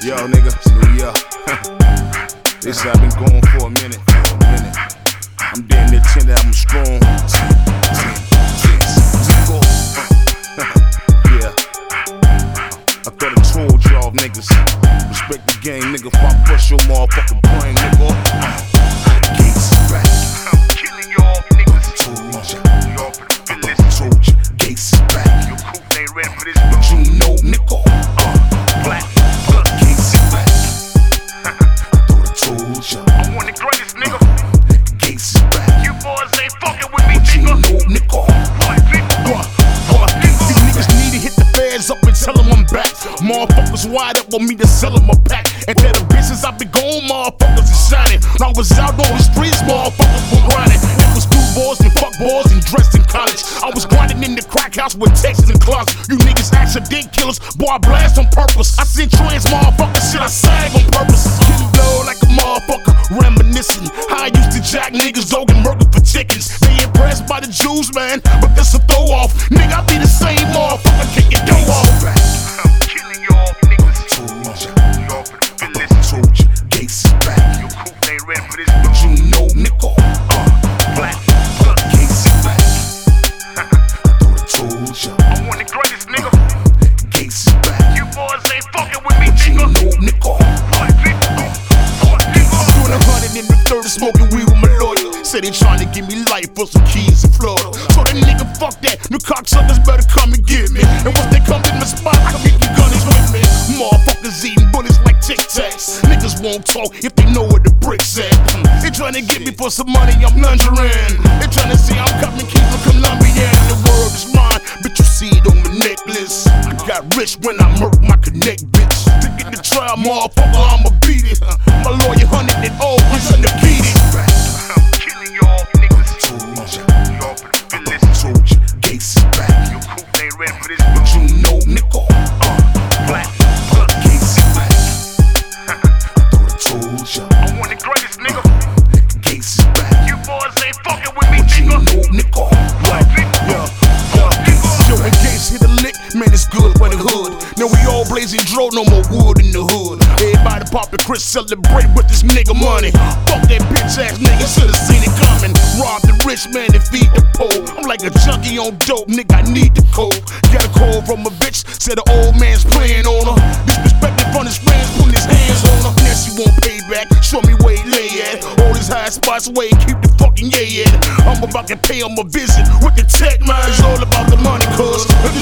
Yo, nigga, it's New Year. This I've been going for a minute. I'm damn near 10 albums strong. Yeah. I thought I told y'all niggas. Respect the game, nigga. If I bust your motherfucking brain, nigga. Gates is back. I'm killing y'all niggas. Told ya. Y'all better feel this. Told ya. Gates is back. Your coupe ain't ready for this. But you know, nigga. Black. Gates is back. I thought I told ya. I'm one of the greatest, nigga. Gates is back. You boys ain't fucking with me, But you nigga. know, nigga. Right, people. These niggas need to hit the feds up and tell them I'm back. Motherfuckers wide up on me to sell them a pack. And tell the business I been gone, motherfuckers is shining. When I was out on the streets, motherfuckers were grinding. It was school boys and fuck boys and dressed in college. I was grinding in the crack house with Texas and clocks. You niggas accident killers, boy I blast on purpose. I send trans motherfuckers, shit I sag on purpose. Getting blow like a motherfucker, reminiscing how I used to jack niggas, dog and murder for chickens. They impressed by the Jews, man, but that's a throw off. Nigga, I be the same motherfucker, kicking dough off. I'm killing y'all niggas. Told ya. Y'all better feel this. Told ya. Gates is back. Your coupe ain't ready for this. But you know, nigga. Black. Gates is back. I thought I told ya. I'm one of the greatest, nigga. Gates is back. You boys ain't fucking with me, You nigga. know, nigga. Right, people. Doing 100 in the 30, smoking weed with my lawyer. Said he trying to give me life for some keys in Florida. So that nigga, fuck that. New cocksuckers better come and get me. And once they come in my spot, I keep the gunners with me. Motherfuckers eating bullets like Tic Tacs. Niggas won't talk if they know where the bricks at. They trying to get me for some money, I'm lungering. They trying to see I'm coming, keeping Colombian. The world is mine, bitch, you see it on my necklace. I got rich when I murked my connect, bitch. To get the trial, motherfucker, I'ma beat it. My lawyer 100 and always undefeated. I'm killing y'all niggas. Told ya. Y'all better feel this. Told ya. Gates is back. Your coupe ain't ready for this. But you know, nigga. Black. Gates is back. I thought I told ya. I'm one of the greatest, nigga. Gates is back. You boys ain't fucking with me, But you nigga. know, nigga. Right, people. Yo, when Gates hit a lick, man, it's good for the hood. Now we all blazing dro, no more wood in the hood. Everybody pop the Chris, celebrate with this nigga money. Fuck that bitch ass nigga, should've seen it coming. Rob the rich man and feed the poor. I'm like a junkie on dope, nigga, I need the coke. Got a call from a bitch, said the old man's playing on her. Disrespected from his friends, putting his hands on her. Now she won't pay back, show me where he lay at. All his high spots where he keep the fucking yay at. I'm about to pay him a visit with the tech, man. It's all about the money, cuz.